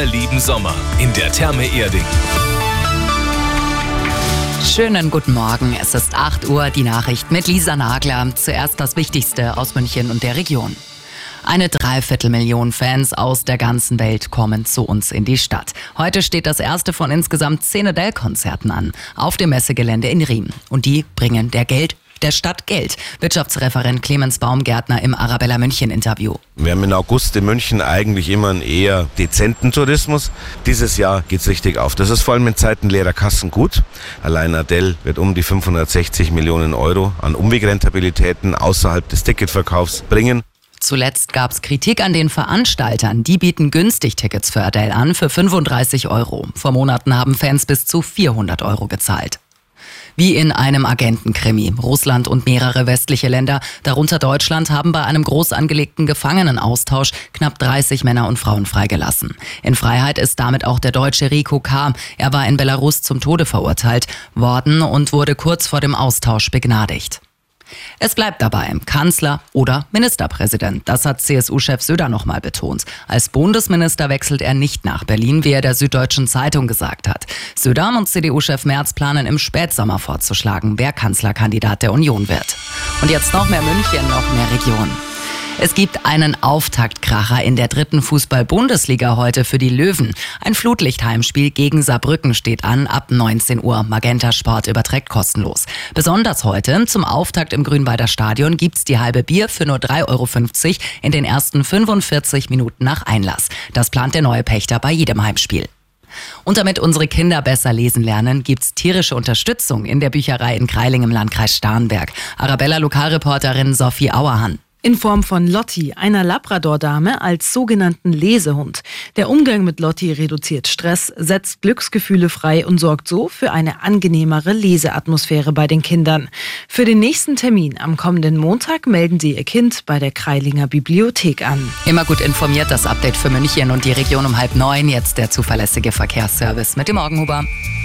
Wir lieben Sommer in der Therme Erding. Schönen guten Morgen, es ist 8 Uhr, die Nachricht mit Lisa Nagler. Zuerst das Wichtigste aus München und der Region. Eine 250.000 Fans aus der ganzen Welt kommen zu uns in die Stadt. Heute steht das erste von insgesamt 10 Adele-Konzerten an, auf dem Messegelände in Riem. Und die bringen der Stadt Geld. Wirtschaftsreferent Clemens Baumgärtner im Arabella München Interview. Wir haben im August in München eigentlich immer einen eher dezenten Tourismus. Dieses Jahr geht's richtig auf. Das ist vor allem in Zeiten leerer Kassen gut. Allein Adele wird um die 560 Millionen Euro an Umwegrentabilitäten außerhalb des Ticketverkaufs bringen. Zuletzt gab es Kritik an den Veranstaltern. Die bieten günstig Tickets für Adele an für 35 Euro. Vor Monaten haben Fans bis zu 400 Euro gezahlt. Wie in einem Agentenkrimi. Russland und mehrere westliche Länder, darunter Deutschland, haben bei einem groß angelegten Gefangenenaustausch knapp 30 Männer und Frauen freigelassen. In Freiheit ist damit auch der Deutsche Rico K. Er war in Belarus zum Tode verurteilt worden und wurde kurz vor dem Austausch begnadigt. Es bleibt dabei, Kanzler oder Ministerpräsident. Das hat CSU-Chef Söder nochmal betont. Als Bundesminister wechselt er nicht nach Berlin, wie er der Süddeutschen Zeitung gesagt hat. Söder und CDU-Chef Merz planen im Spätsommer vorzuschlagen, wer Kanzlerkandidat der Union wird. Und jetzt noch mehr München, noch mehr Region. Es gibt einen Auftaktkracher in der 3. Fußball-Bundesliga heute für die Löwen. Ein Flutlichtheimspiel gegen Saarbrücken steht an, ab 19 Uhr. Magenta Sport überträgt kostenlos. Besonders heute, zum Auftakt im Grünwalder Stadion, gibt's die halbe Bier für nur 3,50 Euro in den ersten 45 Minuten nach Einlass. Das plant der neue Pächter bei jedem Heimspiel. Und damit unsere Kinder besser lesen lernen, gibt's tierische Unterstützung in der Bücherei in Kreiling im Landkreis Starnberg. Arabella-Lokalreporterin Sophie Auerhahn. In Form von Lotti, einer Labrador-Dame als sogenannten Lesehund. Der Umgang mit Lotti reduziert Stress, setzt Glücksgefühle frei und sorgt so für eine angenehmere Leseatmosphäre bei den Kindern. Für den nächsten Termin am kommenden Montag melden Sie Ihr Kind bei der Kreilinger Bibliothek an. Immer gut informiert, das Update für München und die Region um 8:30. Jetzt der zuverlässige Verkehrsservice mit dem Morgenhuber.